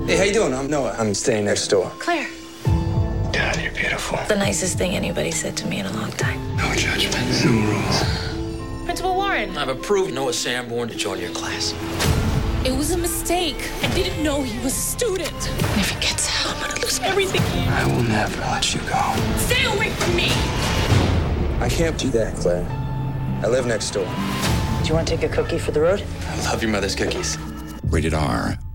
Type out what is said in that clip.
Hey, how you doing? I'm Noah. I'm staying next door. Claire. God, you're beautiful. The nicest thing anybody said to me in a long time. No judgment, no rules. Principal Warren. I've approved Noah Sanborn to join your class. It was a mistake. I didn't know he was a student. And if he gets out, I'm gonna lose everything. I will never let you go. Stay away from me! I can't do that, Claire. I live next door. Do you want to take a cookie for the road? I love your mother's cookies. Rated R.